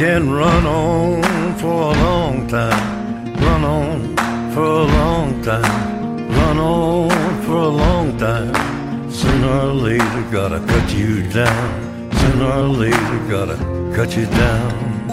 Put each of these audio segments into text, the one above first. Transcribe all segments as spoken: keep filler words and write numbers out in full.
can run on for a long time, run on for a long time, run on for a long time. Sooner or later, gotta cut you down. Sooner or later, gotta cut you down.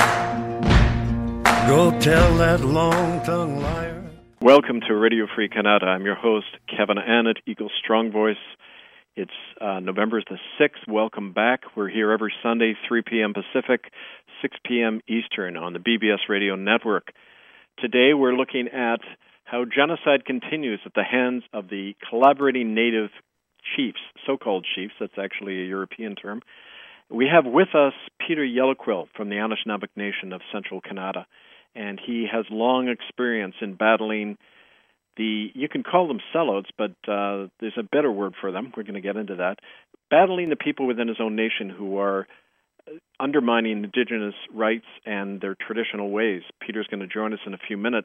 Go tell that long-tongued liar. Welcome to Radio Free Canada. I'm your host, Kevin Annett, Eagle Strong Voice. It's uh, November the sixth. Welcome back. We're here every Sunday, three p.m. Pacific, six p.m. Eastern on the B B S Radio Network. Today we're looking at how genocide continues at the hands of the collaborating Native chiefs, so-called chiefs. That's actually a European term. We have with us Peter Yellowquill from the Anishinaabe Nation of Central Canada, and he has long experience in battling the, you can call them sellouts, but uh, there's a better word for them. We're going to get into that. Battling the people within his own nation who are undermining Indigenous rights and their traditional ways. Peter's going to join us in a few minutes.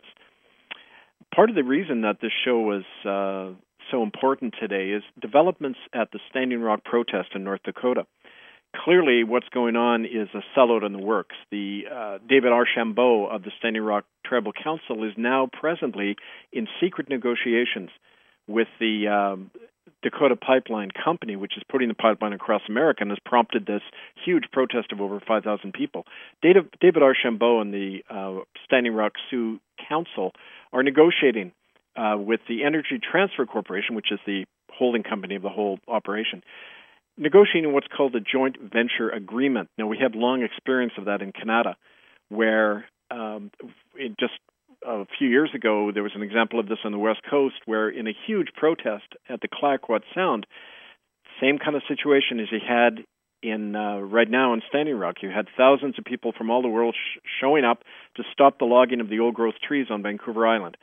Part of the reason that this show was uh, so important today is developments at the Standing Rock protest in North Dakota. Clearly, what's going on is a sellout in the works. The uh, David Archambault of the Standing Rock Tribal Council is now presently in secret negotiations with the um, Dakota Pipeline Company, which is putting the pipeline across America and has prompted this huge protest of over five thousand people. David, David Archambault and the uh, Standing Rock Sioux Council are negotiating uh, with the Energy Transfer Corporation, which is the holding company of the whole operation, negotiating what's called a joint venture agreement. Now, we have long experience of that in Canada, where um, it just a few years ago, there was an example of this on the West Coast, where in a huge protest at the Clayoquot Sound, same kind of situation as you had in uh, right now in Standing Rock. You had thousands of people from all the world sh- showing up to stop the logging of the old-growth trees on Vancouver Island.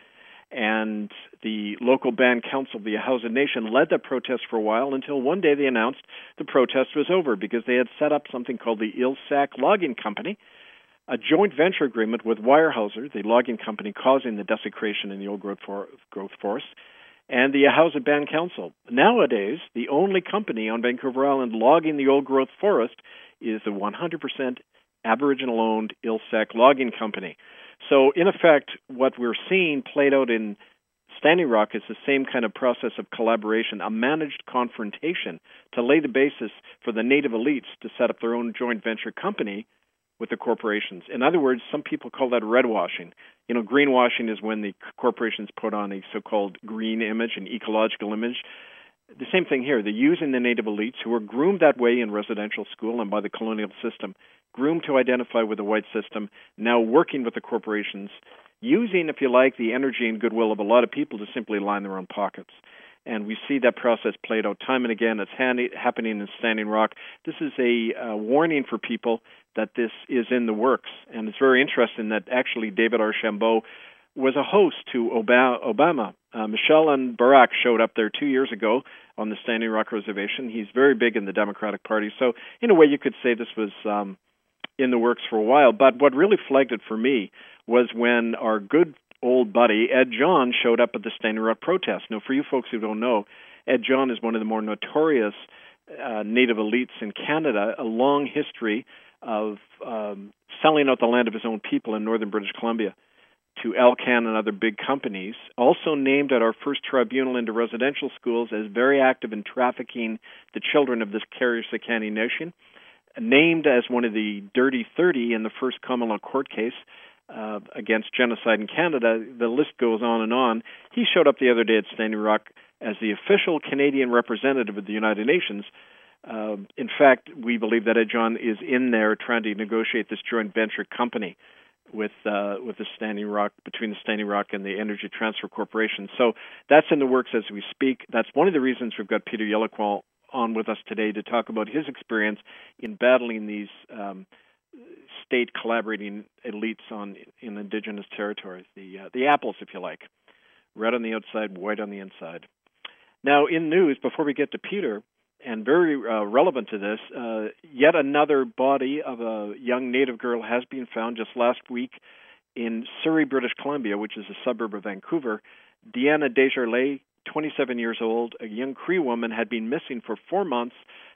And the local band council, the Ahousaht Nation, led that protest for a while until one day they announced the protest was over because they had set up something called the Ilsac Logging Company, a joint venture agreement with Weyerhaeuser, the logging company causing the desecration in the old growth, for, growth forest, and the Ahousaht Band Council. Nowadays, the only company on Vancouver Island logging the old growth forest is the one hundred percent Aboriginal-owned Ilsac Logging Company. So, in effect, what we're seeing played out in Standing Rock is the same kind of process of collaboration, a managed confrontation to lay the basis for the Native elites to set up their own joint venture company with the corporations. In other words, some people call that redwashing. You know, greenwashing is when the corporations put on a so-called green image, an ecological image. The same thing here. They're using the Native elites who were groomed that way in residential school and by the colonial system, groomed to identify with the white system, now working with the corporations, using, if you like, the energy and goodwill of a lot of people to simply line their own pockets. And we see that process played out time and again. It's handy, happening in Standing Rock. This is a uh, warning for people that this is in the works. And it's very interesting that actually David Archambault was a host to Obama. Uh, Michelle and Barack showed up there two years ago on the Standing Rock Reservation. He's very big in the Democratic Party. So in a way, you could say this was um, in the works for a while. But what really flagged it for me was when our good old buddy Ed John showed up at the Standing Rock protest. Now, for you folks who don't know, Ed John is one of the more notorious uh, Native elites in Canada, a long history of um, selling out the land of his own people in northern British Columbia to Alcan and other big companies, also named at our first tribunal into residential schools as very active in trafficking the children of this Carrier-Sicani Nation, named as one of the Dirty thirty in the first common law court case uh, against genocide in Canada. The list goes on and on. He showed up the other day at Standing Rock as the official Canadian representative of the United Nations. Uh, in fact, we believe that Ed John is in there trying to negotiate this joint venture company with uh, with the Standing Rock, between the Standing Rock and the Energy Transfer Corporation. So that's in the works as we speak. That's one of the reasons we've got Peter Yellowquill on with us today to talk about his experience in battling these um, state collaborating elites on in Indigenous territories, the uh, the apples, if you like, red on the outside, white on the inside. Now, in news, before we get to Peter, and very uh, relevant to this, uh, yet another body of a young Native girl has been found just last week in Surrey, British Columbia, which is a suburb of Vancouver. Deanna Desjardins, twenty-seven years old, a young Cree woman, had been missing for four months.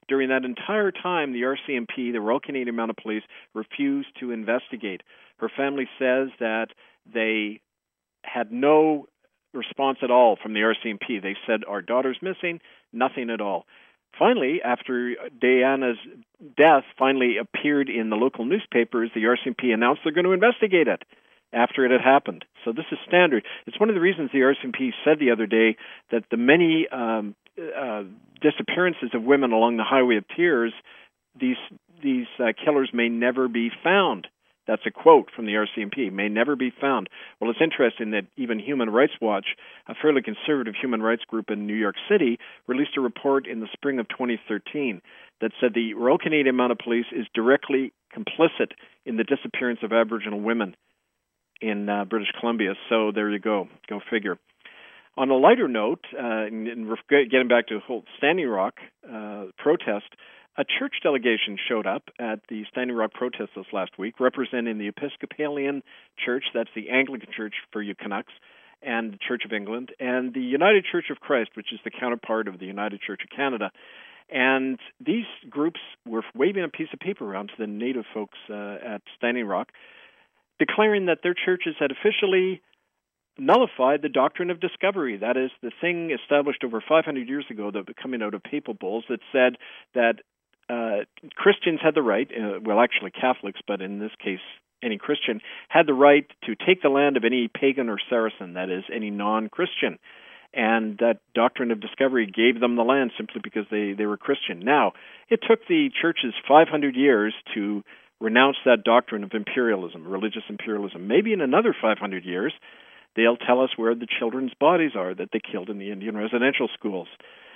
During that entire time, the R C M P, the Royal Canadian Mounted Police, refused to investigate. Her family says that they had no response at all from the R C M P. They said, our daughter's missing, nothing at all. Finally, after Diana's death finally appeared in the local newspapers, the R C M P announced they're going to investigate it after it had happened. So this is standard. It's one of the reasons the R C M P said the other day that the many um, uh, disappearances of women along the Highway of Tears, these these uh, killers may never be found. That's a quote from the R C M P, may never be found. Well, it's interesting that even Human Rights Watch, a fairly conservative human rights group in New York City, released a report in the spring of twenty thirteen that said the Royal Canadian Mounted Police is directly complicit in the disappearance of Aboriginal women in uh, British Columbia. So there you go. Go figure. On a lighter note, uh, in, in getting back to the whole Standing Rock uh, protest, a church delegation showed up at the Standing Rock protest this last week, representing the Episcopalian Church, that's the Anglican Church for you Canucks, and the Church of England, and the United Church of Christ, which is the counterpart of the United Church of Canada. And these groups were waving a piece of paper around to the Native folks uh, at Standing Rock, declaring that their churches had officially nullified the doctrine of discovery. That is, the thing established over five hundred years ago that was coming out of papal bulls that said that uh, Christians had the right, uh, well, actually Catholics, but in this case, any Christian, had the right to take the land of any pagan or Saracen, that is, any non-Christian. And that doctrine of discovery gave them the land simply because they, they were Christian. Now, it took the churches five hundred years to renounce that doctrine of imperialism, religious imperialism. Maybe in another five hundred years, they'll tell us where the children's bodies are that they killed in the Indian residential schools.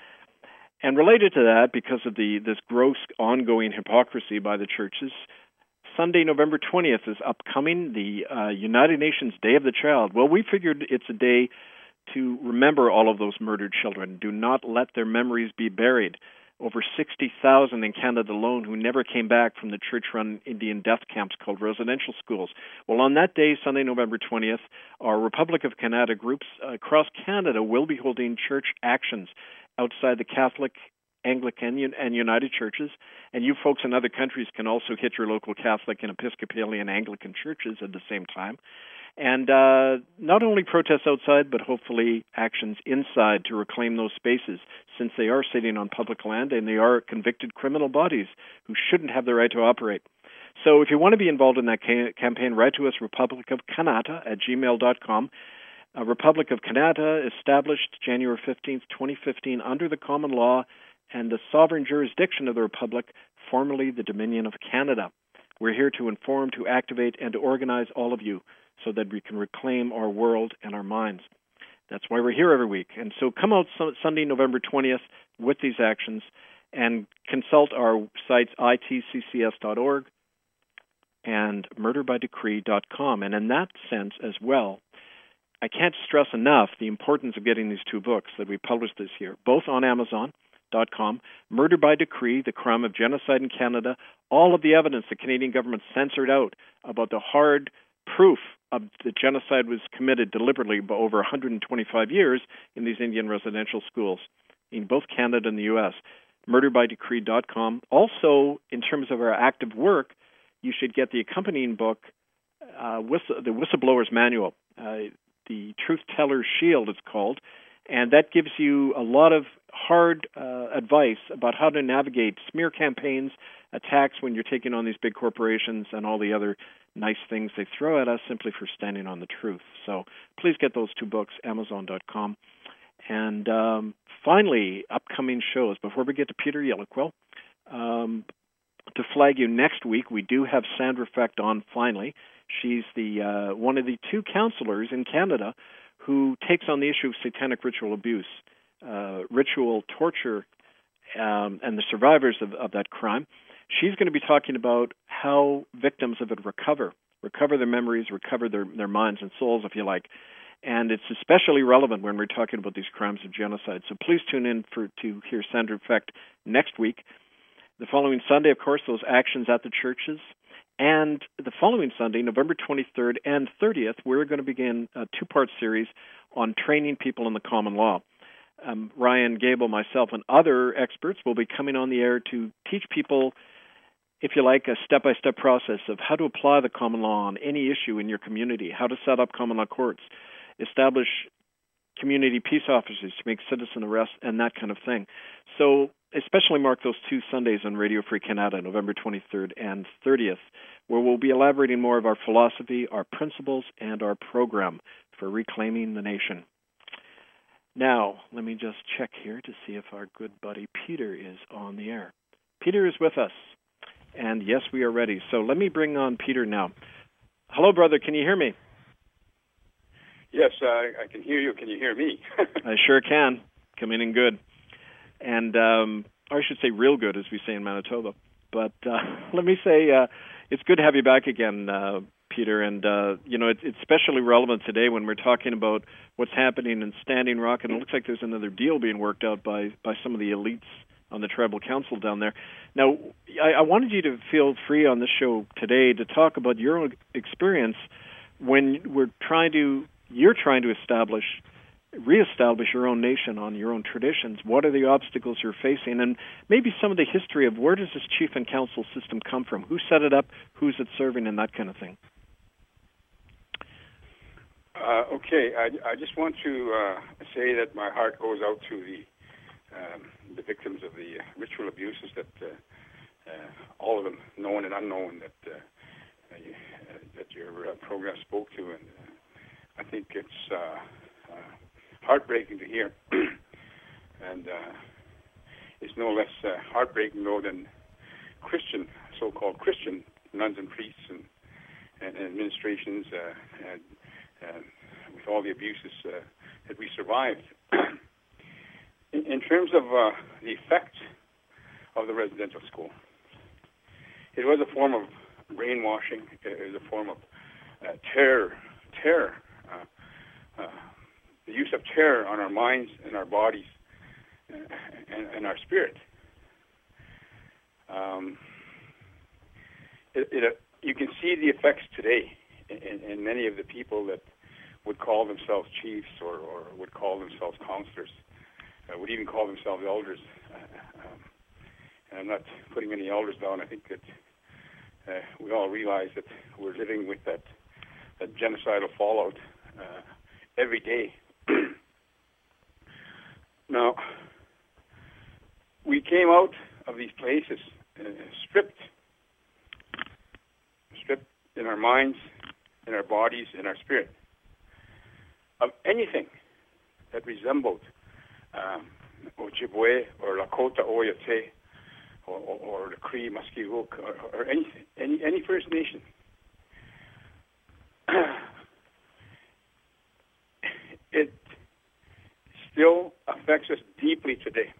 And related to that, because of the this gross ongoing hypocrisy by the churches, Sunday, November twentieth is upcoming, the uh, United Nations Day of the Child. Well, we figured it's a day to remember all of those murdered children. Do not let their memories be buried. Over sixty thousand in Canada alone who never came back from the church-run Indian death camps called residential schools. Well, on that day, Sunday, November twentieth, our Republic of Canada groups across Canada will be holding church actions outside the Catholic, Anglican, and United churches. And you folks in other countries can also hit your local Catholic and Episcopalian Anglican churches at the same time. And uh, not only protests outside, but hopefully actions inside to reclaim those spaces, since they are sitting on public land and they are convicted criminal bodies who shouldn't have the right to operate. So if you want to be involved in that ca- campaign, write to us, Republic of Canada at gmail dot com. Uh, Republic of Canada, established January fifteenth, twenty fifteen, under the common law and the sovereign jurisdiction of the Republic, formerly the Dominion of Canada. We're here to inform, to activate, and to organize all of you so that we can reclaim our world and our minds. That's why we're here every week. And so come out Sunday, November twentieth with these actions and consult our sites I T C C S dot org and murder by decree dot com. And in that sense as well, I can't stress enough the importance of getting these two books that we published this year, both on Amazon dot com, Murder by Decree, The Crime of Genocide in Canada, all of the evidence the Canadian government censored out about the hard proof of the genocide was committed deliberately by over one hundred twenty-five years in these Indian residential schools in both Canada and the U S murder by decree dot com. Also, in terms of our active work, you should get the accompanying book, uh, with the Whistleblower's Manual, uh, the Truth Teller's Shield it's called, and that gives you a lot of hard uh, advice about how to navigate smear campaigns, attacks when you're taking on these big corporations, and all the other nice things they throw at us simply for standing on the truth. So please get those two books, Amazon dot com. And um, finally, upcoming shows. Before we get to Peter Yelliquill, um, to flag you next week, we do have Sandra Fecht on finally. She's the uh, one of the two counselors in Canada who takes on the issue of satanic ritual abuse, uh, ritual torture, um, and the survivors of, of that crime. She's going to be talking about how victims of it recover, recover their memories, recover their, their minds and souls, if you like. And it's especially relevant when we're talking about these crimes of genocide. So please tune in for to hear Sandra Fecht next week. The following Sunday, of course, those actions at the churches. And the following Sunday, November twenty-third and thirtieth, we're going to begin a two-part series on training people in the common law. um, Ryan Gable, myself, and other experts will be coming on the air to teach people, if you like, a step-by-step process of how to apply the common law on any issue in your community, how to set up common law courts, establish community peace officers to make citizen arrests, and that kind of thing. So especially mark those two Sundays on Radio Free Canada, November twenty-third and thirtieth, where we'll be elaborating more of our philosophy, our principles, and our program for reclaiming the nation. Now, let me just check here to see if our good buddy Peter is on the air. Peter is with us, and yes, we are ready. So let me bring on Peter now. Hello, brother. Can you hear me? Yes, uh, I can hear you. Can you hear me? I sure can. Coming in good. And um, or I should say real good, as we say in Manitoba. But uh, let me say uh, it's good to have you back again, uh, Peter. And, uh, you know, it, it's especially relevant today when we're talking about what's happening in Standing Rock. And it looks like there's another deal being worked out by, by some of the elites on the Tribal Council down there. Now, I, I wanted you to feel free on this show today to talk about your own experience when we're trying to, you're trying to establish reestablish your own nation on your own traditions. What are the obstacles you're facing? And maybe some of the history of where does this chief and council system come from? Who set it up? Who's it serving? And that kind of thing. Uh, okay, I, I just want to uh, say that my heart goes out to the um, the victims of the ritual abuses that uh, uh, all of them, known and unknown, that uh, uh, that your uh, program spoke to, and uh, I think it's uh, uh, heartbreaking to hear, and uh, it's no less uh, heartbreaking though than Christian, so-called Christian nuns and priests and, and, and administrations, uh, and, and with all the abuses uh, that we survived. in, in terms of uh, the effect of the residential school, it was a form of brainwashing. It was a form of uh, terror, terror. Uh, uh, the use of terror on our minds and our bodies and, and, and our spirit. Um, it, it, you can see the effects today in, in many of the people that would call themselves chiefs or, or would call themselves counselors, uh, would even call themselves elders. Uh, um, and I'm not putting any elders down. I think that uh, we all realize that we're living with that, that genocidal fallout uh, every day. Now, we came out of these places uh, stripped, stripped in our minds, in our bodies, in our spirit, of anything that resembled um, Ojibwe or Lakota Oyate or, or, or the Cree Muskeguk or, or anything, any any First Nation. It still affects us deeply today.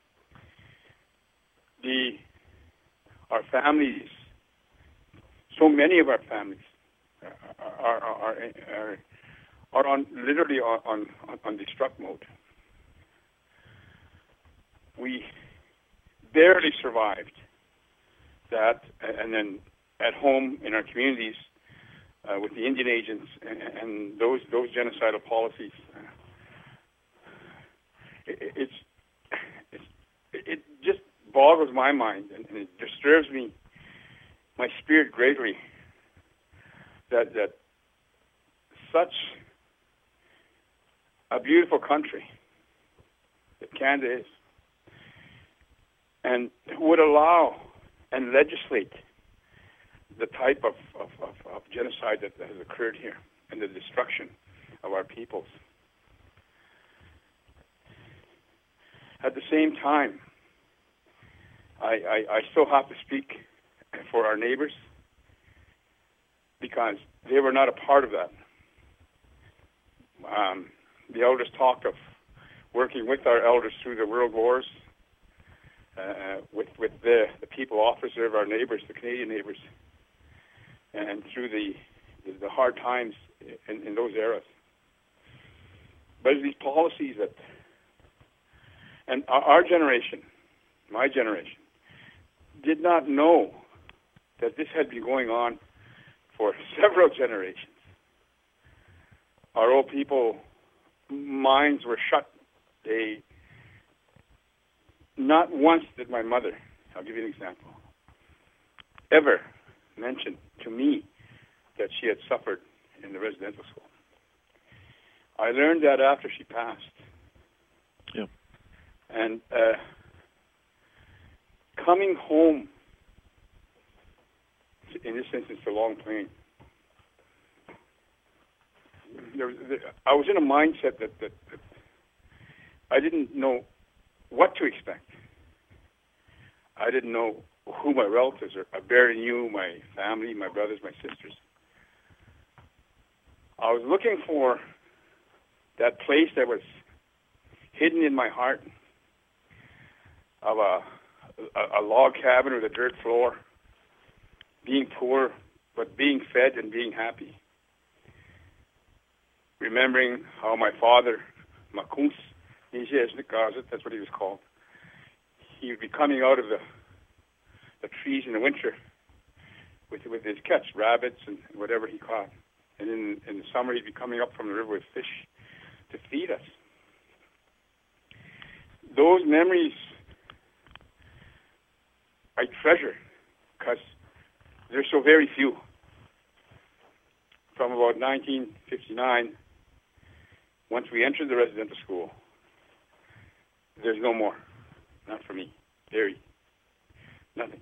The our families, so many of our families, are are are, are on literally on, on on destruct mode. We barely survived that, and then at home in our communities. Uh, with the Indian agents and, and those those genocidal policies, uh, it, it's, it's it just boggles my mind and, and it disturbs me, my spirit greatly, that that such a beautiful country that Canada is, and would allow and legislate the type of, of, of, of genocide that has occurred here and the destruction of our peoples. At the same time, I, I, I still have to speak for our neighbors because they were not a part of that. Um, the elders talked of working with our elders through the world wars, uh, with, with the, the people officer of our neighbors, the Canadian neighbors, and through the the hard times in, in those eras. But these policies that, and our, our generation, my generation, did not know that this had been going on for several generations. Our old people minds were shut. They, not once did my mother, I'll give you an example, ever mention to me that she had suffered in the residential school. I learned that after she passed. Yeah. And uh, coming home, in this instance, to Long Plain, there was, there, I was in a mindset that, that, that I didn't know what to expect. I didn't know who my relatives are. I barely knew my family, my brothers, my sisters. I was looking for that place that was hidden in my heart of a, a, a log cabin with a dirt floor, being poor, but being fed and being happy. Remembering how my father, Makuns, that's what he was called, he would be coming out of the the trees in the winter with with his catch, rabbits and whatever he caught. And in, in the summer, he'd be coming up from the river with fish to feed us. Those memories I treasure because they're so very few. From about nineteen fifty-nine, once we entered the residential school, there's no more. Not for me. Very. Nothing.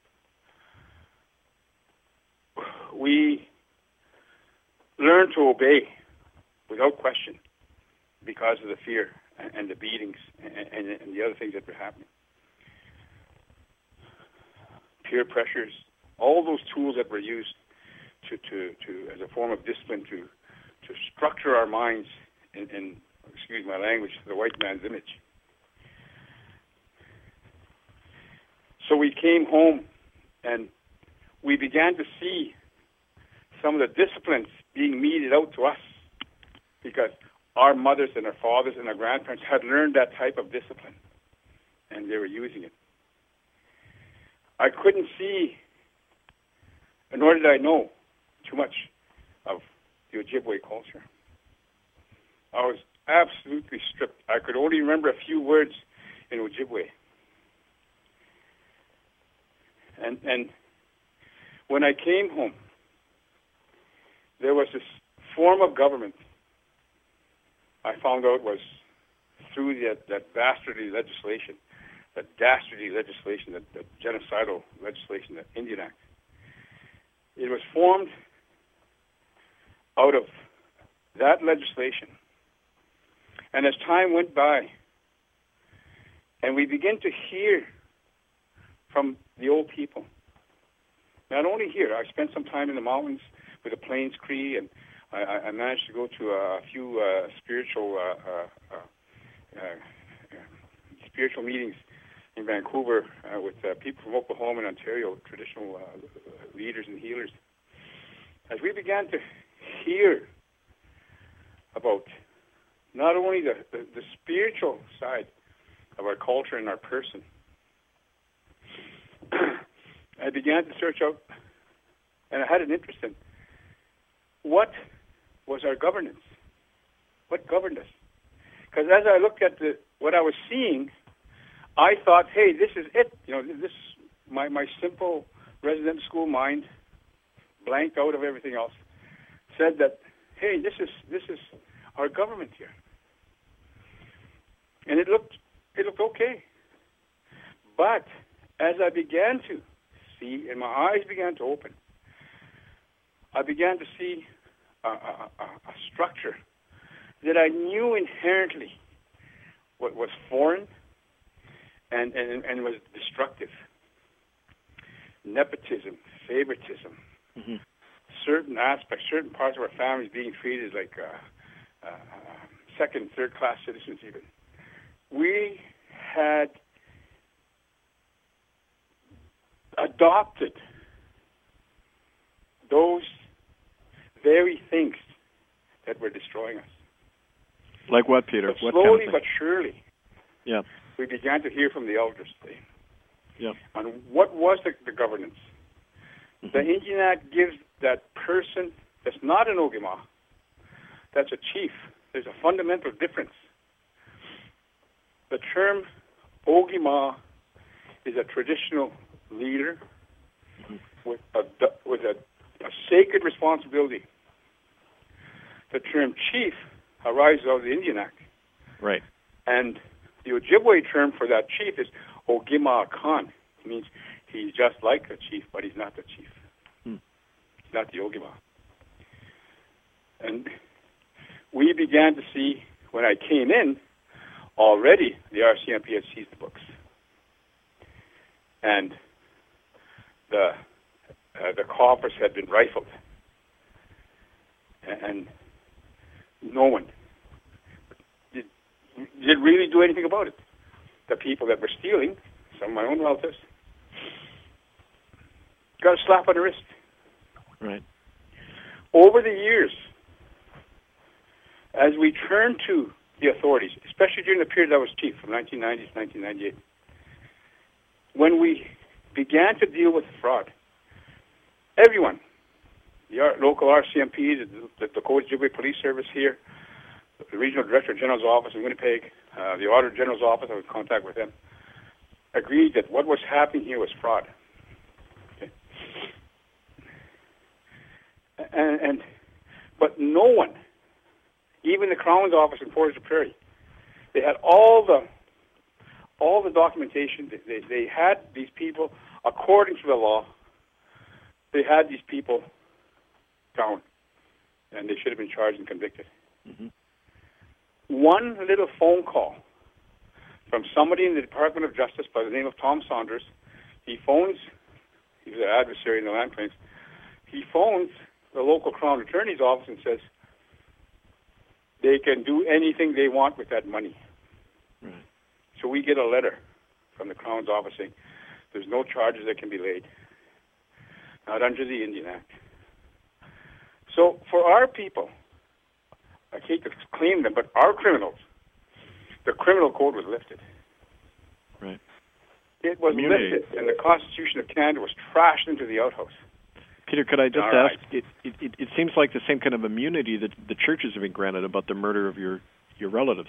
We learned to obey without question because of the fear and, and the beatings and, and, and the other things that were happening. Peer pressures, all those tools that were used to, to, to as a form of discipline to, to structure our minds in, in, excuse my language, the white man's image. So we came home and we began to see some of the disciplines being meted out to us because our mothers and our fathers and our grandparents had learned that type of discipline and they were using it. I couldn't see, nor did I know too much of the Ojibwe culture. I was absolutely stripped. I could only remember a few words in Ojibwe. And and when I came home, there was this form of government I found out was through that, that bastardly legislation, that dastardly legislation, that, that genocidal legislation, that Indian Act. It was formed out of that legislation. And as time went by, and we begin to hear from the old people, not only here, I spent some time in the mountains with the Plains Cree, and I, I managed to go to a few uh, spiritual uh, uh, uh, uh, spiritual meetings in Vancouver uh, with uh, people from Oklahoma and Ontario, traditional uh, leaders and healers. As we began to hear about not only the, the, the spiritual side of our culture and our person, I began to search out, and I had an interest in what was our governance, what governed us. Because as I looked at the, what I was seeing, I thought, hey, this is it. You know, this my my simple residential school mind, blanked out of everything else, said that, hey, this is this is our government here, and it looked it looked okay. But as I began to see, and my eyes began to open, I began to see a, a, a, a structure that I knew inherently what was foreign and, and, and was destructive. Nepotism, favoritism, mm-hmm. certain aspects, certain parts of our families being treated like uh, uh, second, third-class citizens even. We had adopted those very things that were destroying us. Like what, Peter? But what slowly kind of but surely, yeah, we began to hear from the elders today. Yeah. On what was the, the governance. Mm-hmm. The Indian Act gives that person that's not an Ogima, that's a chief. There's a fundamental difference. the term Ogima is a traditional leader with a, with a, a sacred responsibility. The term chief arises out of the Indian Act. Right. And the Ojibwe term for that chief is Ogima Khan. It means he's just like the chief, but he's not the chief. Hmm. He's not the Ogima. And we began to see, when I came in, already the R C M P had seized the books. And the uh, the coffers had been rifled. And no one did, did really do anything about it. The people that were stealing, some of my own relatives, got a slap on the wrist. Right. Over the years, as we turned to the authorities, especially during the period I was chief, from nineteen ninety to nineteen ninety-eight, when we began to deal with fraud, everyone, the R- local R C M P, the, the Dakota Ojibwe Police Service here, the Regional Director General's Office in Winnipeg, uh, the Auditor General's Office, I was in contact with them, agreed that what was happening here was fraud. Okay. And, and but no one, even the Crown's office in Portage la Prairie, they had all the all the documentation. They, they had these people, according to the law, they had these people down, and they should have been charged and convicted. Mm-hmm. One little phone call from somebody in the Department of Justice by the name of Tom Saunders, he phones, he was an adversary in the land claims, he phones the local Crown Attorney's office and says, they can do anything they want with that money. Right. So we get a letter from the Crown's office saying there's no charges that can be laid, not under the Indian Act. So for our people, I hate to claim them, but our criminals, the criminal code was lifted. Right. It was Immunity. lifted, and the Constitution of Canada was trashed into the outhouse. Peter, could I just All ask, right. it, it, it seems like the same kind of immunity that the churches have been granted about the murder of your, your relatives.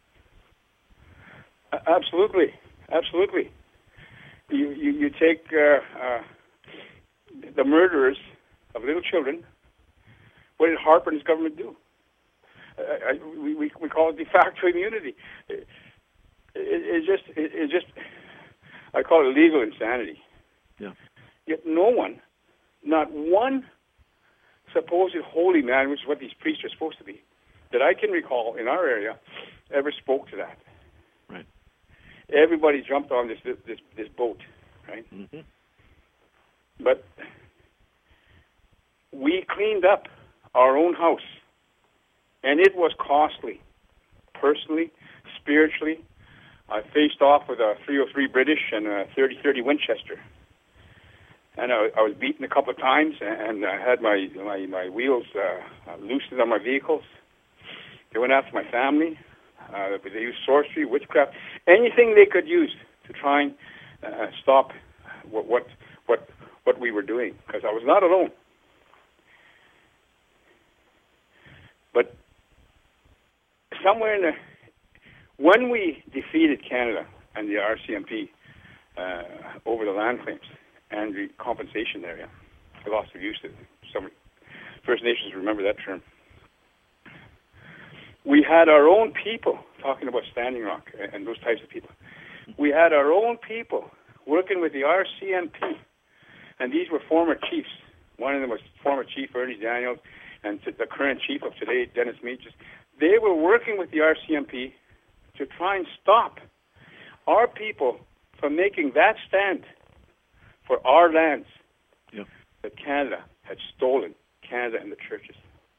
Uh, absolutely. Absolutely. You, you, you take uh, uh, the murderers of little children. What did Harper and his government do? Uh, I, we, we we call it de facto immunity. It, it, it just it, it just I call it legal insanity. Yeah. Yet no one, not one supposed holy man, which is what these priests are supposed to be, that I can recall in our area, ever spoke to that. Right. Everybody jumped on this this this boat, right? Mm-hmm. But we cleaned up our own house, and it was costly, personally, spiritually. I faced off with a three oh three British and a thirty thirty Winchester, and I, I was beaten a couple of times, and I had my my, my wheels uh, loosened on my vehicles. They went after my family. Uh, they used sorcery, witchcraft, anything they could use to try and uh, stop what what what what we were doing, because I was not alone. But somewhere in the, when we defeated Canada and the R C M P uh, over the land claims and the compensation area, I lost of use to some First Nations remember that term. We had our own people talking about Standing Rock and those types of people. We had our own people working with the R C M P, and these were former chiefs. One of them was former Chief Ernie Daniels, and the current chief of today, Dennis Meaches. They were working with the R C M P to try and stop our people from making that stand for our lands yeah. that Canada had stolen, Canada and the churches.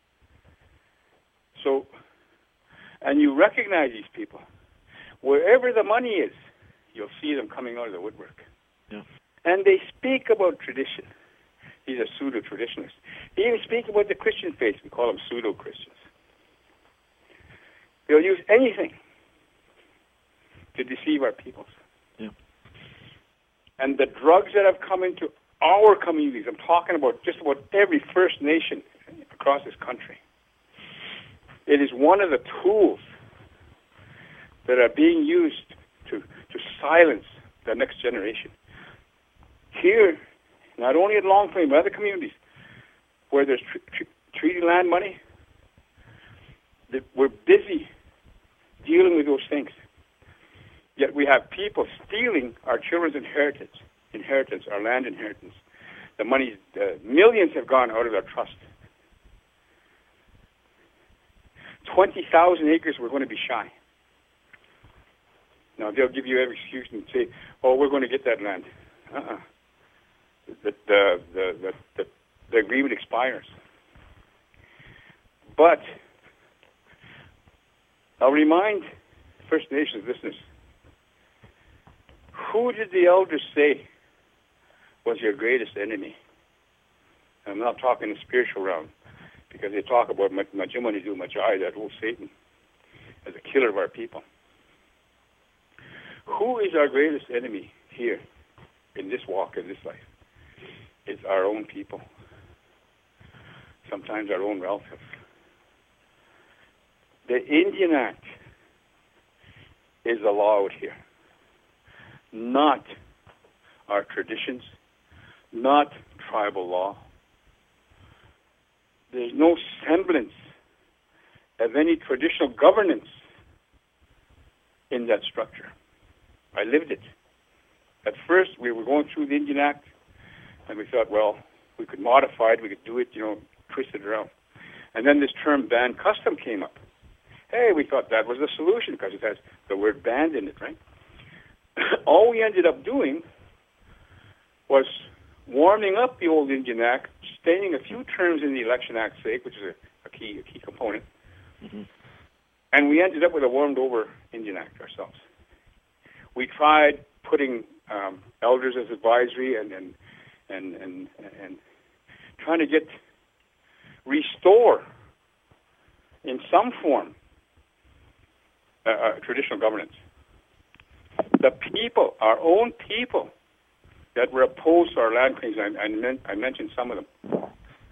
So, and you recognize these people. Wherever the money is, you'll see them coming out of the woodwork. Yeah. And they speak about tradition. These are pseudo-traditionalists. They even speak about the Christian faith. We call them pseudo-Christians. They'll use anything to deceive our peoples. Yeah. And the drugs that have come into our communities, I'm talking about just about every First Nation across this country. It is one of the tools that are being used to, to silence the next generation. Here, not only at Longflame, but other communities where there's tr- tr- treaty land money, that we're busy dealing with those things. Yet we have people stealing our children's inheritance, inheritance, our land inheritance. The money, uh, millions have gone out of their trust. twenty thousand acres we're going to be shy. Now, they'll give you every excuse and say, oh, we're going to get that land. Uh-uh. The, the, the, the, the, the agreement expires. But I'll remind First Nations listeners, who did the elders say was your greatest enemy? I'm not talking in the spiritual realm, because they talk about Majumani-Du Majai, that old Satan, as a killer of our people. Who is our greatest enemy here in this walk, in this life? It's our own people. Sometimes our own relatives. The Indian Act is the law out here, not our traditions, not tribal law. There's no semblance of any traditional governance in that structure. I lived it. At first, we were going through the Indian Act, and we thought, well, we could modify it, we could do it, you know, twist it around. And then this term band custom came up. Hey, we thought that was the solution because it has the word band in it, right? All we ended up doing was warming up the old Indian Act, staying a few terms in the Election Act's sake, which is a, a key a key component, mm-hmm. and we ended up with a warmed-over Indian Act ourselves. We tried putting um, elders as advisory and and, and and and trying to get restore in some form uh, uh, traditional governance. The people, our own people, that were opposed to our land claims, I, I, men- I mentioned some of them,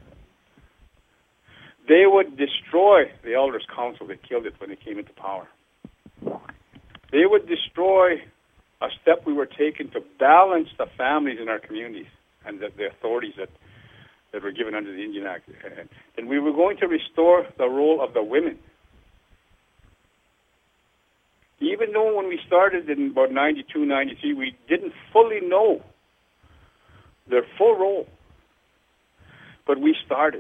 they would destroy the Elders' Council that killed it when they came into power. They would destroy a step we were taking to balance the families in our communities and the, the authorities that, that were given under the Indian Act. And we were going to restore the role of the women. Even though when we started in about ninety-two, ninety-three, we didn't fully know their full role. But we started.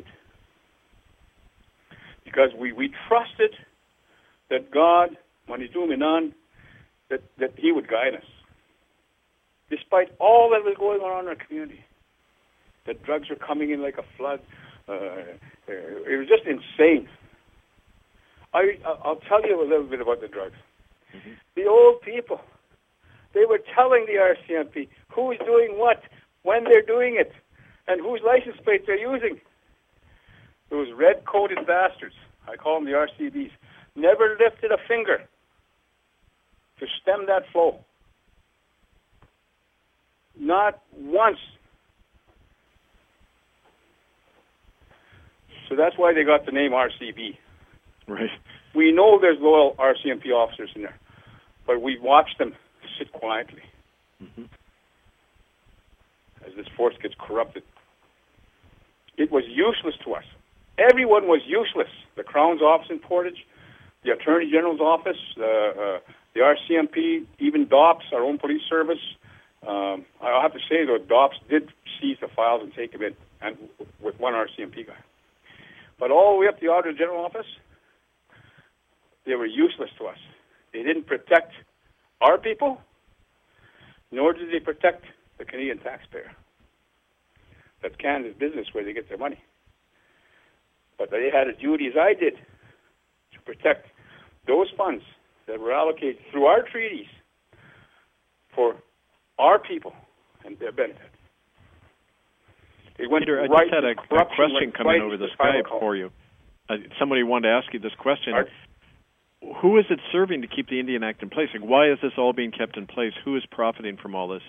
Because we, we trusted that God, Manitou Minan, that, that he would guide us. Despite all that was going on in our community. That drugs were coming in like a flood. Uh, it was just insane. I, I'll tell you a little bit about the drugs. Mm-hmm. The old people, they were telling the R C M P who's doing what, when they're doing it, and whose license plates they're using. Those red-coated bastards, I call them the R C Bs, never lifted a finger to stem that flow. Not once. So that's why they got the name R C B. Right. We know there's loyal R C M P officers in there, but we watch them sit quietly mm-hmm. as this force gets corrupted. It was useless to us. Everyone was useless. The Crown's office in Portage, the Attorney General's office, uh, uh, the R C M P, even D O P S, our own police service. Um, I'll have to say, though, D O P S did seize the files and take them in, and with one R C M P guy. But all the way up to the Auditor General office, they were useless to us. They didn't protect our people, nor did they protect the Canadian taxpayer. That's Canada's business where they get their money. But they had a duty, as I did, to protect those funds that were allocated through our treaties for our people and their benefit. It went Peter, I right just had a, a question come in over the Skype for you. Uh, somebody wanted to ask you this question. Art? Who is it serving to keep the Indian Act in place? Like, why is this all being kept in place? Who is profiting from all this?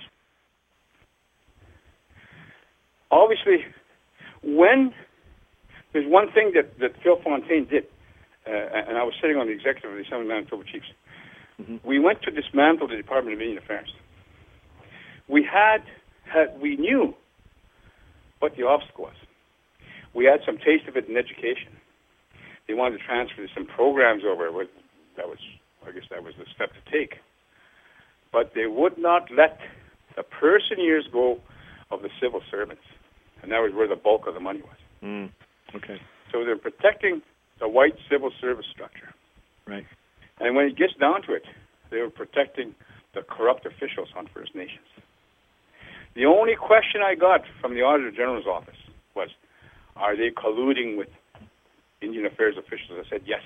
Obviously, when there's one thing that, that Phil Fontaine did, uh, and I was sitting on the executive of the Assembly of Manitoba Chiefs, Mm-hmm. We went to dismantle the Department of Indian Affairs. We had, had we knew what the obstacle was. We had some taste of it in education. They wanted to transfer some programs over. That was, I guess, that was the step to take. But they would not let the person years go of the civil servants, and that was where the bulk of the money was. Mm. Okay. So they're protecting the white civil service structure. Right. And when it gets down to it, they were protecting the corrupt officials on First Nations. The only question I got from the Auditor General's office was, are they colluding with Indian Affairs officials? I said, yes.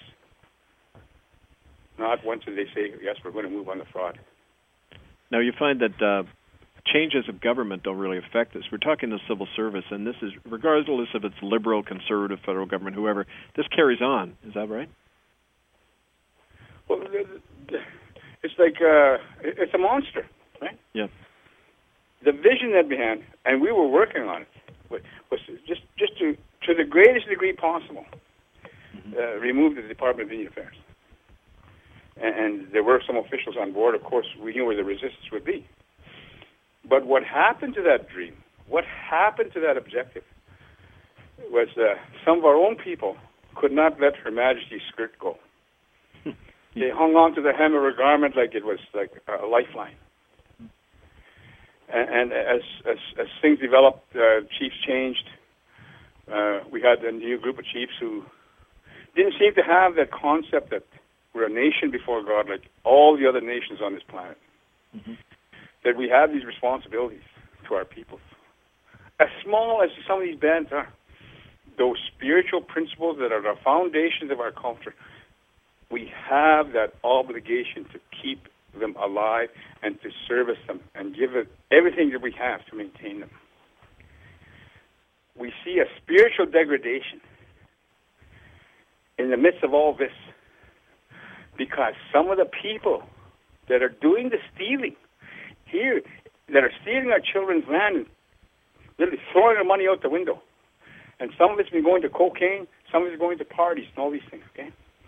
Not once did they say, yes, we're going to move on the fraud. Now, you find that uh, changes of government don't really affect this. We're talking the civil service, and this is, regardless if it's liberal, conservative, federal government, whoever, this carries on. Is that right? Well, it's like, uh, it's a monster, right? Yeah. The vision that behind, and we were working on it, was just, just to, to the greatest degree possible, mm-hmm. uh, remove the Department of Indian Affairs. And, and there were some officials on board. Of course, we knew where the resistance would be. But what happened to that dream, what happened to that objective, was uh, some of our own people could not let Her Majesty's skirt go. They hung on to the hem of her garment like it was like a lifeline. And, and as, as as things developed, uh, chiefs changed. Uh, we had a new group of chiefs who didn't seem to have that concept that we're a nation before God like all the other nations on this planet. Mm-hmm. That we have these responsibilities to our people. As small as some of these bands are, those spiritual principles that are the foundations of our culture, we have that obligation to keep them alive and to service them and give it everything that we have to maintain them. We see a spiritual degradation in the midst of all this because some of the people that are doing the stealing here, that are stealing our children's land and literally throwing their money out the window, and some of it's been going to cocaine, some of it's going to parties and all these things, okay?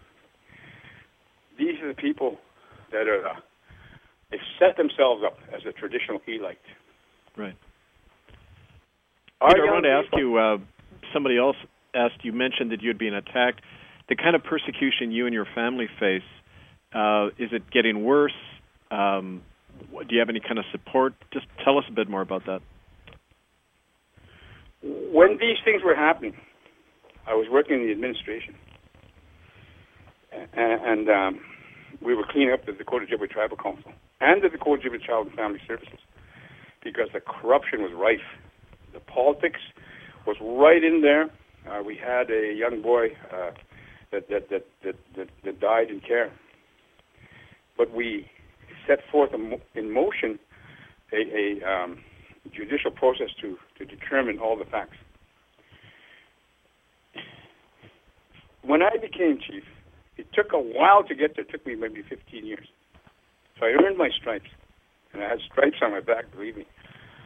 These are the people that are, uh, they set themselves up as a traditional elite. Right. Our Peter, I wanted to ask people, you, uh, somebody else asked, you mentioned that you had been attacked. The kind of persecution you and your family face, uh, is it getting worse? Um, do you have any kind of support? Just tell us a bit more about that. When these things were happening, I was working in the administration. And um, we were cleaning up the Dakota Ojibwe Tribal Council and the Dakota Ojibwe Child and Family Services because the corruption was rife. The politics was right in there. Uh, we had a young boy uh, that, that, that, that, that, that died in care. But we set forth in motion a, a um, judicial process to, to determine all the facts. When I became chief, it took a while to get there. It took me maybe fifteen years. So I earned my stripes. And I had stripes on my back, believe me.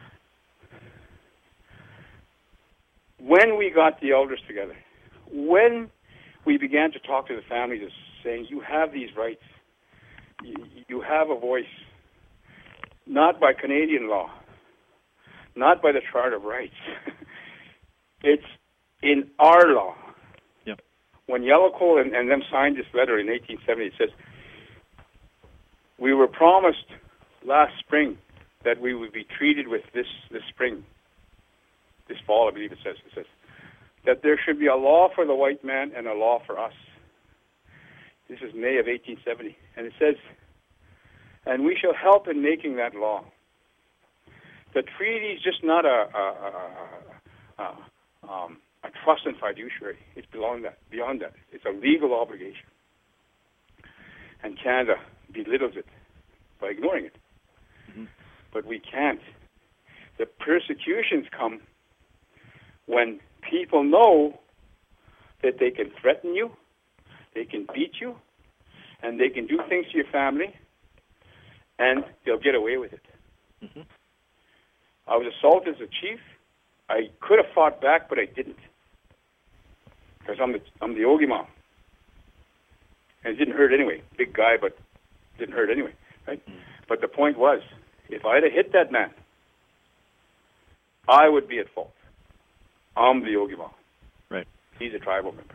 When we got the elders together, when we began to talk to the families saying, you have these rights, you, you have a voice, not by Canadian law, not by the Charter of Rights. It's in our law. When Yellowcole and, and them signed this letter in eighteen seventy, it says, we were promised last spring that we would be treated with this this spring, this fall, I believe it says, it says, that there should be a law for the white man and a law for us. This is May of eighteen seventy. And it says, and we shall help in making that law. The treaty is just not a, a, a, a, a um, a trust and fiduciary. It's beyond that. Beyond that, it's a legal obligation, and Canada belittles it by ignoring it. Mm-hmm. But we can't. The persecutions come when people know that they can threaten you, they can beat you, and they can do things to your family, and they'll get away with it. Mm-hmm. I was assaulted as a chief. I could have fought back, but I didn't. Because I'm the, I'm the Ogima. And it didn't hurt anyway. Big guy, but didn't hurt anyway, right? Mm. But the point was, if I had hit that man, I would be at fault. I'm the Ogima. Right. He's a tribal member.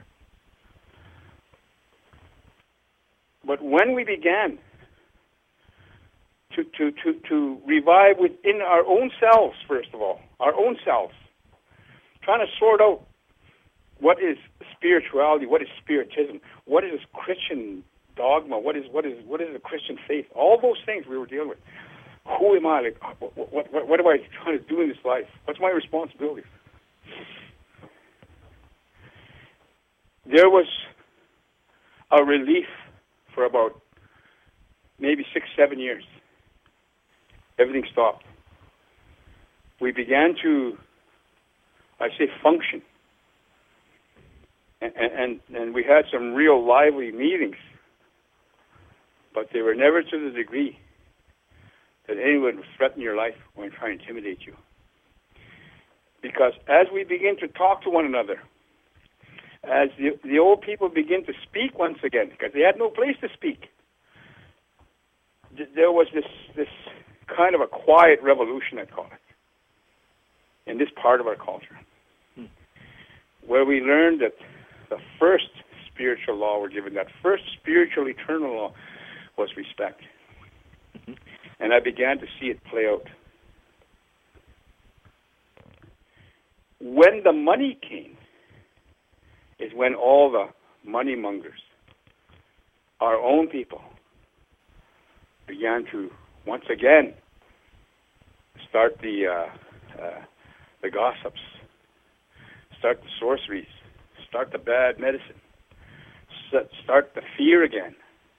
But when we began to, to, to, to revive within our own selves, first of all, our own selves, trying to sort out what is spirituality, what is spiritism, what is Christian dogma, what is what is what is a Christian faith, all those things we were dealing with. Who am I? Like, what, what, what, what am I trying to do in this life? What's my responsibility? There was a relief for about maybe six, seven years. Everything stopped. We began to, I say, function. And, and, and we had some real lively meetings, but they were never to the degree that anyone would threaten your life or try to intimidate you. Because as we begin to talk to one another, as the, the old people begin to speak once again, because they had no place to speak, th- there was this, this kind of a quiet revolution, I call it, in this part of our culture, hmm. where we learned that the first spiritual law we're given, that first spiritual eternal law, was respect. Mm-hmm. And I began to see it play out. When the money came, is when all the money mongers, our own people, began to once again start the uh, uh, the gossips, start the sorceries, start the bad medicine, start the fear again.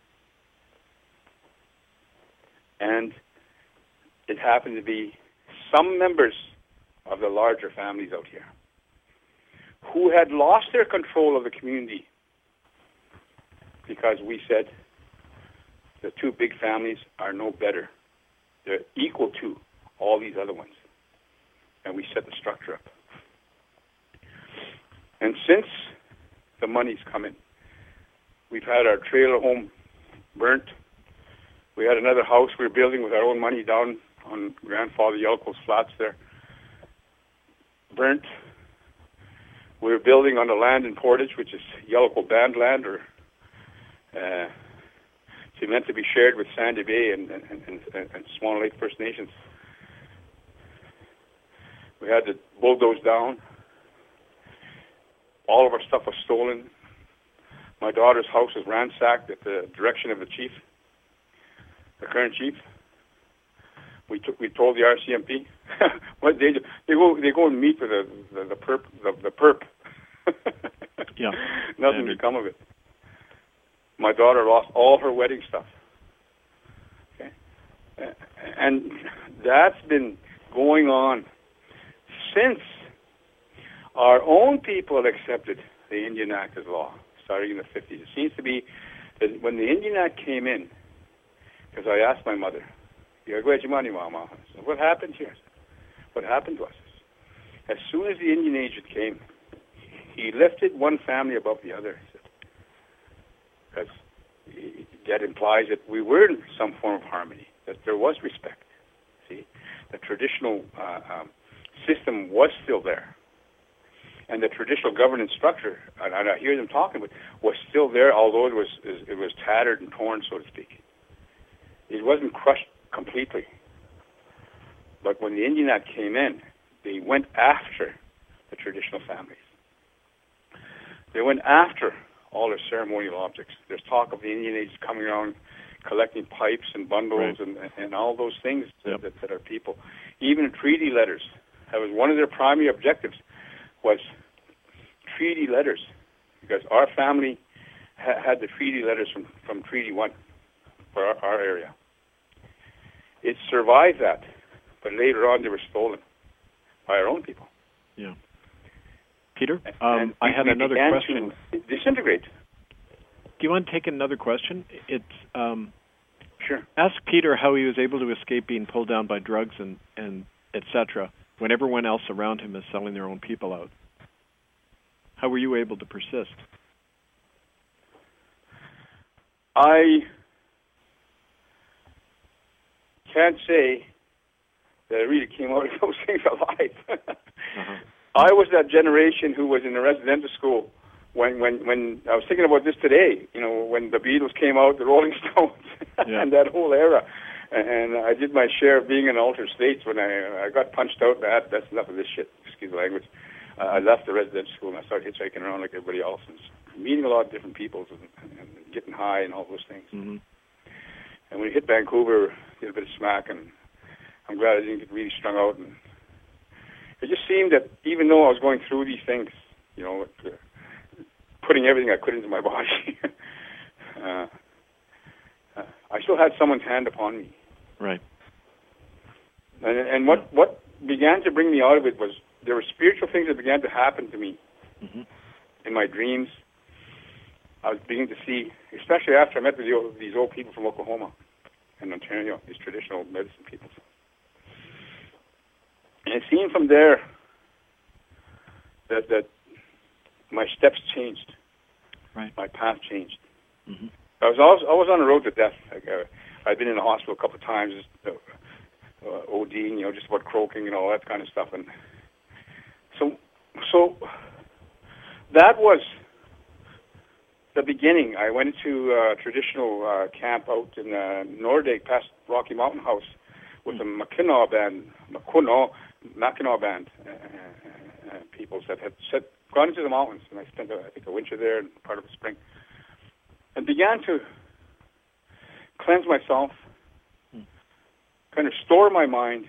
And it happened to be some members of the larger families out here who had lost their control of the community because we said the two big families are no better. They're equal to all these other ones. And we set the structure up. And since the money's come in, we've had our trailer home burnt. We had another house we were building with our own money down on Grandfather Yelko's flats there. Burnt. We were building on the land in Portage, which is Yelko band land, or uh, it's meant to be shared with Sandy Bay and, and, and, and Swan Lake First Nations. We had to bulldoze down. All of our stuff was stolen. My daughter's house was ransacked at the direction of the chief, the current chief. We took, we told the R C M P. What they do? They go they go and meet with the the, the perp the, the perp. Yeah. Nothing to come of it. My daughter lost all her wedding stuff. Okay, and that's been going on since our own people accepted the Indian Act as law, starting in the fifties. It seems to be that when the Indian Act came in, because I asked my mother, what happened here? What happened to us? As soon as the Indian agent came, he lifted one family above the other. Because that implies that we were in some form of harmony, that there was respect. See, the traditional uh, um, system was still there. And the traditional governance structure, and I hear them talking about, was still there, although it was it was tattered and torn, so to speak. It wasn't crushed completely. But when the Indian Act came in, they went after the traditional families. They went after all their ceremonial objects. There's talk of the Indian Age coming around collecting pipes and bundles, right, and, and all those things that, yep. that, that are people. Even treaty letters. That was one of their primary objectives, was treaty letters, because our family ha- had the treaty letters from, from Treaty One for our, our area. It survived that, but later on they were stolen by our own people. Yeah. Peter, um, I had another question. Disintegrate. Do you want to take another question? It's um, sure. Ask Peter how he was able to escape being pulled down by drugs and, and et cetera when everyone else around him is selling their own people out. How were you able to persist? I can't say that I really came out of those things alive. uh-huh. I was that generation who was in the residential school when, when, when I was thinking about this today, you know, when the Beatles came out, the Rolling Stones, yeah. and that whole era. And I did my share of being in altered states when I I got punched out. That that's enough of this shit. Excuse the language. Uh, I left the residential school and I started hitchhiking around like everybody else and meeting a lot of different people and, and getting high and all those things. Mm-hmm. And when we hit Vancouver, did a bit of smack, and I'm glad I didn't get really strung out. And it just seemed that even though I was going through these things, you know, uh, putting everything I could into my body, uh, uh, I still had someone's hand upon me. Right. And, and what, what began to bring me out of it was there were spiritual things that began to happen to me mm-hmm. in my dreams. I was beginning to see, especially after I met with the old, these old people from Oklahoma and Ontario, these traditional medicine people. And it seemed from there that that my steps changed, right. my path changed. Mm-hmm. I was always, I was on the road to death. Like, uh, I'd been in the hospital a couple of times, uh, uh, ODing, you know, just about croaking and all that kind of stuff. And so, so that was the beginning. I went to a traditional uh, camp out in uh, Nordegg, past Rocky Mountain House, with the Mackinac band, Mackinac, Mackinac band uh, uh, people that had set, gone into the mountains, and I spent, uh, I think, a winter there and part of the spring, and began to cleanse myself, hmm. kind of store my mind,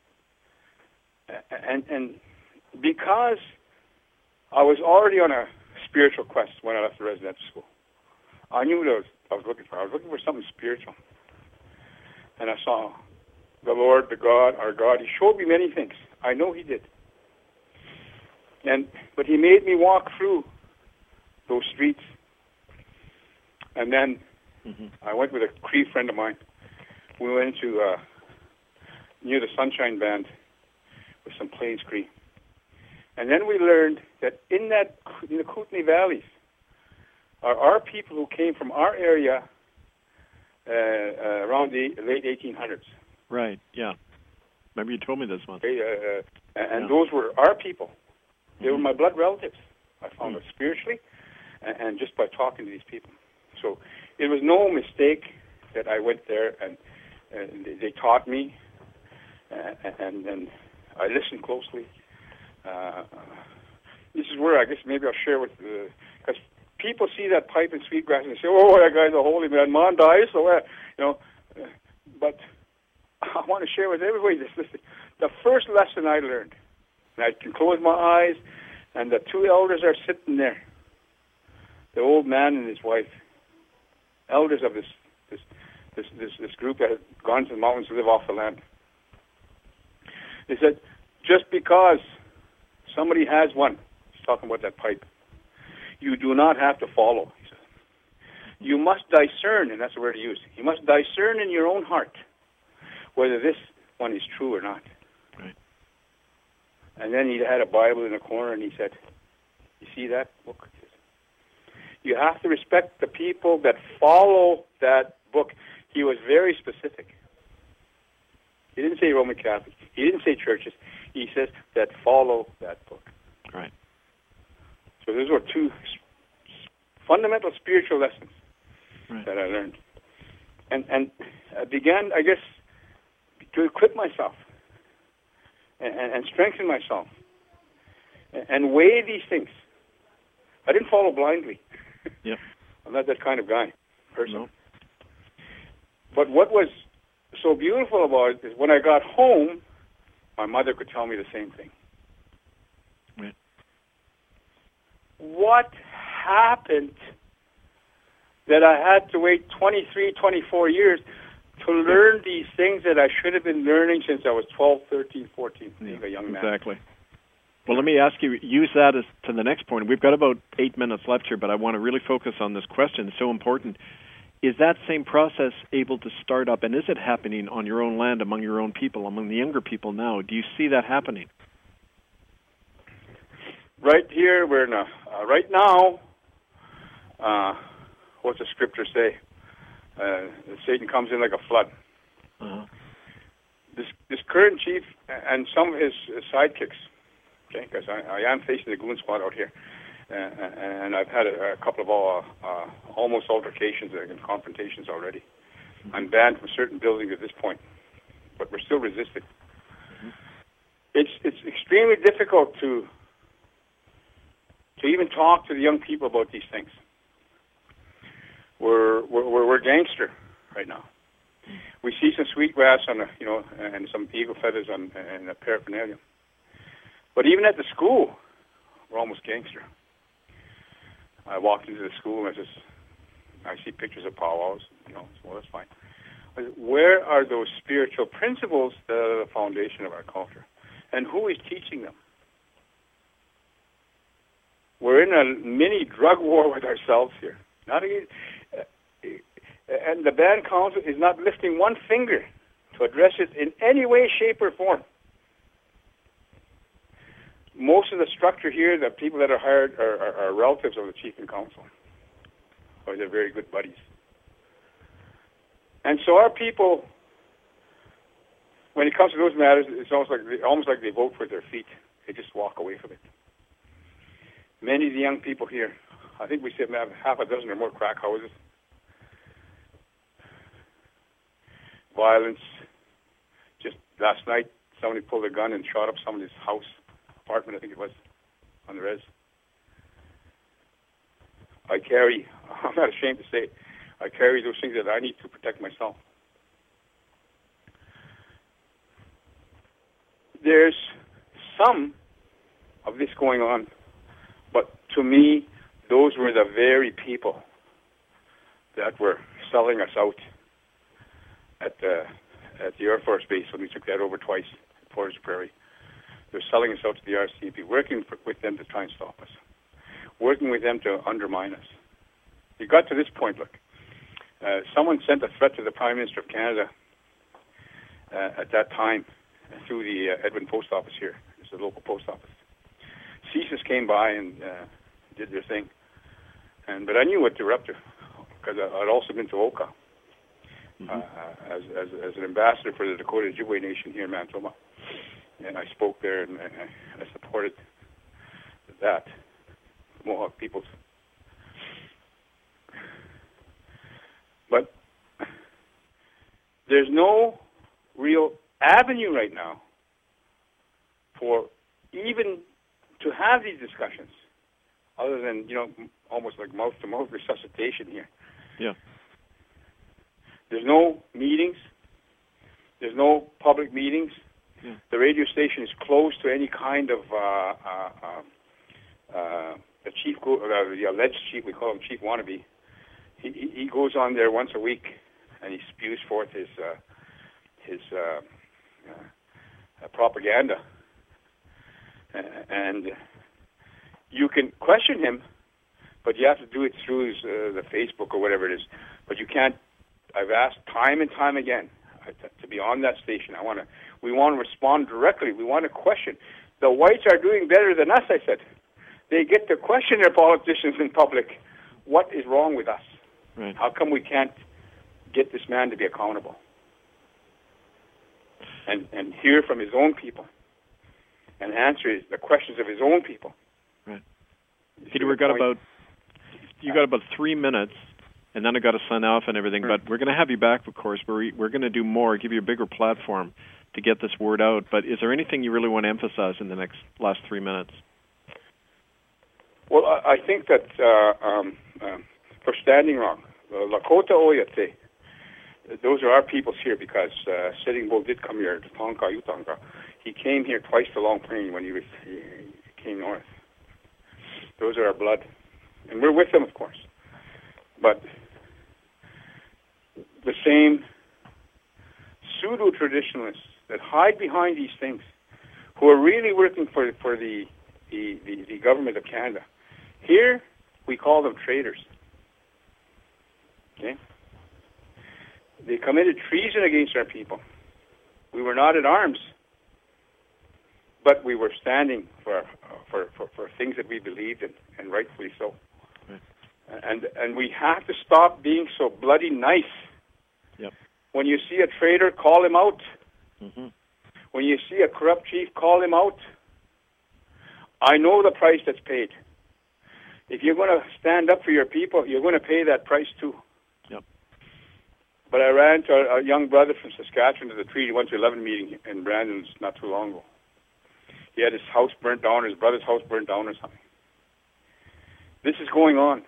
and and because I was already on a spiritual quest when I left the residential school, I knew what I was, I was looking for. I was looking for something spiritual, and I saw the Lord, the God, our God. He showed me many things. I know He did, and but He made me walk through those streets. And then mm-hmm. I went with a Cree friend of mine. We went to uh, near the Sunshine Band with some Plains Cree. And then we learned that in that in the Kootenay Valleys are our people who came from our area uh, uh, around the late eighteen hundreds. Right, yeah. Remember you told me this one. Okay, uh, and yeah. those were our people. They mm-hmm. were my blood relatives. I found mm-hmm. out spiritually and, and just by talking to these people. So it was no mistake that I went there, and, and they taught me, and, and, and I listened closely. Uh, this is where I guess maybe I'll share with, because uh, people see that pipe in Sweetgrass and they say, "Oh, that guy's a holy man, man dies." So, uh, you know, uh, but I want to share with everybody this. Listen, the first lesson I learned, and I can close my eyes, and the two elders are sitting there, the old man and his wife. Elders of this this, this this this group that had gone to the mountains to live off the land. They said, just because somebody has one, he's talking about that pipe, you do not have to follow. He said. You must discern, and that's the word he used. You must discern in your own heart whether this one is true or not. Right. And then he had a Bible in the corner, and he said, "You see that book? You have to respect the people that follow that book." He was very specific. He didn't say Roman Catholic. He didn't say churches. He says that follow that book. Right. So those were two fundamental spiritual lessons right. that I learned. And and I began, I guess, to equip myself and, and, and strengthen myself and, and weigh these things. I didn't follow blindly. Yep. I'm not that kind of guy, person. No. But what was so beautiful about it is when I got home, my mother could tell me the same thing. Right. What happened that I had to wait twenty-three, twenty-four years to learn these things that I should have been learning since I was twelve, thirteen, fourteen, being a young man? Exactly. Well, let me ask you, use that as to the next point. We've got about eight minutes left here, but I want to really focus on this question. It's so important. Is that same process able to start up, and is it happening on your own land, among your own people, among the younger people now? Do you see that happening? Right here, we're in a, uh, right now, uh, what's the scripture say? Uh, Satan comes in like a flood. Uh-huh. this this current chief and some of his, his sidekicks, okay, because I, I am facing the goon squad out here, uh, and I've had a, a couple of uh, uh, almost altercations and confrontations already. Mm-hmm. I'm banned from certain buildings at this point, but we're still resisting. Mm-hmm. It's it's extremely difficult to to even talk to the young people about these things. We're we're we're gangster right now. We see some sweetgrass on a, you know, and some eagle feathers on and a paraphernalia. But even at the school, we're almost gangster. I walked into the school and I just, I see pictures of powwows, you know, so well, that's fine. But where are those spiritual principles that are the foundation of our culture? And who is teaching them? We're in a mini drug war with ourselves here. Not against, uh, and the band council is not lifting one finger to address it in any way, shape, or form. Most of the structure here, the people that are hired are, are, are relatives of the chief and council, or they're very good buddies. And so our people, when it comes to those matters, it's almost like they, almost like they vote with their feet. They just walk away from it. Many of the young people here, I think we said we have half a dozen or more crack houses. Violence. Just last night, somebody pulled a gun and shot up somebody's house, apartment, I think it was, on the res. I carry, I'm not ashamed to say, I carry those things that I need to protect myself. There's some of this going on, but to me, those were the very people that were selling us out at the at the Air Force Base when we took that over twice at Portage Prairie. They're selling us out to the R C M P, working for, with them to try and stop us, working with them to undermine us. It got to this point, look. Uh, someone sent a threat to the Prime Minister of Canada uh, at that time through the uh, Edwin Post Office here. It's the local post office. C S I S came by and uh, did their thing. and But I knew what they were up to because I'd also been to Oka. Mm-hmm. uh, as, as as an ambassador for the Dakota Ojibwe Nation here in Manitoba, and I spoke there and, and I supported that Mohawk peoples. But there's no real avenue right now for even to have these discussions, other than, you know, almost like mouth-to-mouth resuscitation here. Yeah. There's no meetings. There's no public meetings. Yeah. The radio station is closed to any kind of uh, uh, uh, uh, the chief, go- uh, the alleged chief, we call him Chief Wannabe. He, he goes on there once a week and he spews forth his uh, his uh, uh, propaganda, uh, and you can question him, but you have to do it through his, uh, the Facebook or whatever it is. But you can't. I've asked time and time again uh, to, to be on that station. I want to. We want to respond directly. We want to question. The whites are doing better than us, I said. They get to question their politicians in public. What is wrong with us? Right. How come we can't get this man to be accountable and and hear from his own people and answer his, the questions of his own people? Right. Peter, we've got about you got about three minutes. And then I got to sign off and everything. Right. But we're going to have you back, of course. We're we're going to do more, give you a bigger platform to get this word out. But is there anything you really want to emphasize in the next last three minutes? Well, I, I think that uh, um, um, for Standing Rock, uh, Lakota Oyate, those are our peoples here because uh, Sitting Bull did come here, Tonka Utonka. He came here twice to Long Plain when he, was, he came north. Those are our blood. And we're with them, of course. But the same pseudo-traditionalists that hide behind these things, who are really working for for the the, the, the government of Canada, here we call them traitors. Okay? They committed treason against our people. We were not at arms, but we were standing for for, for, for things that we believed in, and rightfully so. And and we have to stop being so bloody nice. Yep. When you see a traitor, call him out. Mm-hmm. When you see a corrupt chief, call him out. I know the price that's paid. If you're going to stand up for your people, you're going to pay that price too. Yep. But I ran to a, a young brother from Saskatchewan to the Treaty one to eleven meeting in Brandon not too long ago. He had his house burnt down, his brother's house burnt down or something. This is going on.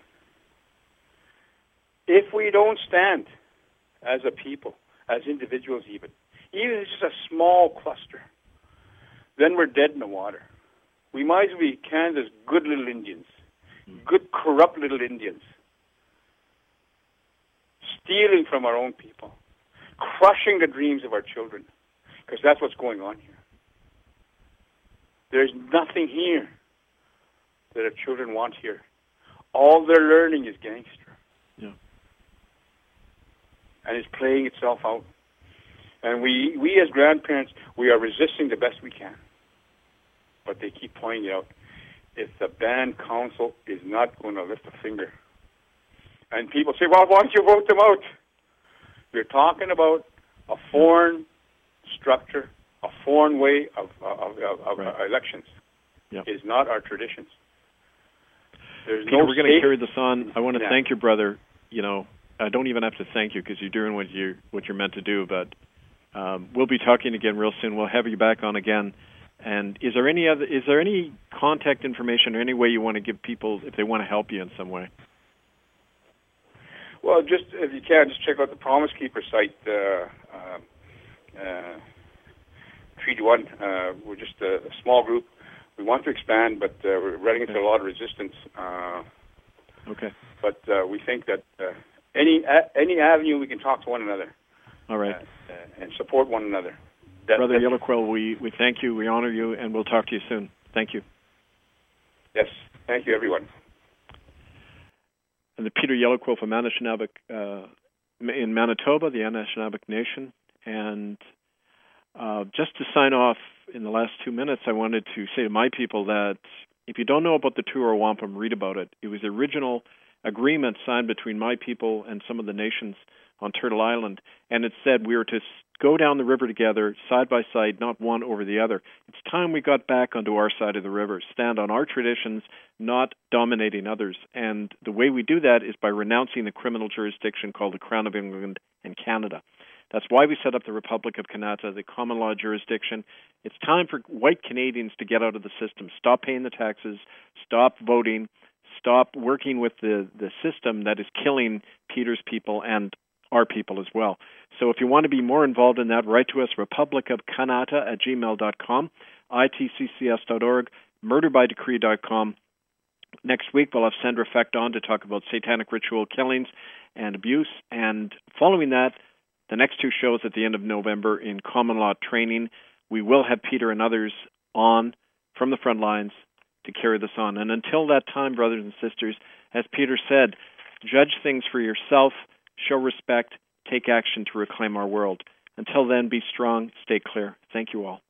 If we don't stand as a people, as individuals even, even if it's just a small cluster, then we're dead in the water. We might as well be Canada's good little Indians, good corrupt little Indians, stealing from our own people, crushing the dreams of our children, because that's what's going on here. There's nothing here that our children want here. All they're learning is gangster. Yeah. And it's playing itself out. And we, we as grandparents, we are resisting the best we can. But they keep pointing out, if the band council is not going to lift a finger. And people say, well, why don't you vote them out? You're talking about a foreign structure, a foreign way of, of, of, of right. elections. Yep. It's not our traditions. There's Peter, no we're going to state- carry this on. I want to yeah. thank your brother. You know, I don't even have to thank you because you're doing what you what you're meant to do. But um, we'll be talking again real soon. We'll have you back on again. And is there any other? Is there any contact information or any way you want to give people if they want to help you in some way? Well, just if you can, just check out the Promise Keeper site. Uh, uh, uh, Treaty One. Uh, we're just a, a small group. We want to expand, but uh, we're running into a lot of resistance. Uh, okay. But uh, we think that uh, any a, any avenue we can talk to one another. All right. Uh, uh, and support one another. That, Brother Yellowquill, we, we thank you, we honor you, and we'll talk to you soon. Thank you. Yes. Thank you, everyone. And the Peter Yellowquill from Anishinaabeg uh, in Manitoba, the Anishinaabeg Nation. And uh, just to sign off in the last two minutes, I wanted to say to my people that if you don't know about the Tour of Wampum, read about it. It was the original agreement signed between my people and some of the nations on Turtle Island, and it said we were to go down the river together, side by side, not one over the other. It's time we got back onto our side of the river, stand on our traditions, not dominating others. And the way we do that is by renouncing the criminal jurisdiction called the Crown of England and Canada. That's why we set up the Republic of Kanata, the common law jurisdiction. It's time for white Canadians to get out of the system, stop paying the taxes, stop voting, stop working with the, the system that is killing Peter's people and our people as well. So if you want to be more involved in that, write to us, republic of kanata at gmail dot com, I T C C S dot org, murder by decree dot com. Next week, we'll have Sandra Fecht on to talk about satanic ritual killings and abuse. And following that, the next two shows at the end of November in common law training, we will have Peter and others on from the front lines to carry this on. And until that time, brothers and sisters, as Peter said, judge things for yourself, show respect, take action to reclaim our world. Until then, be strong, stay clear. Thank you all.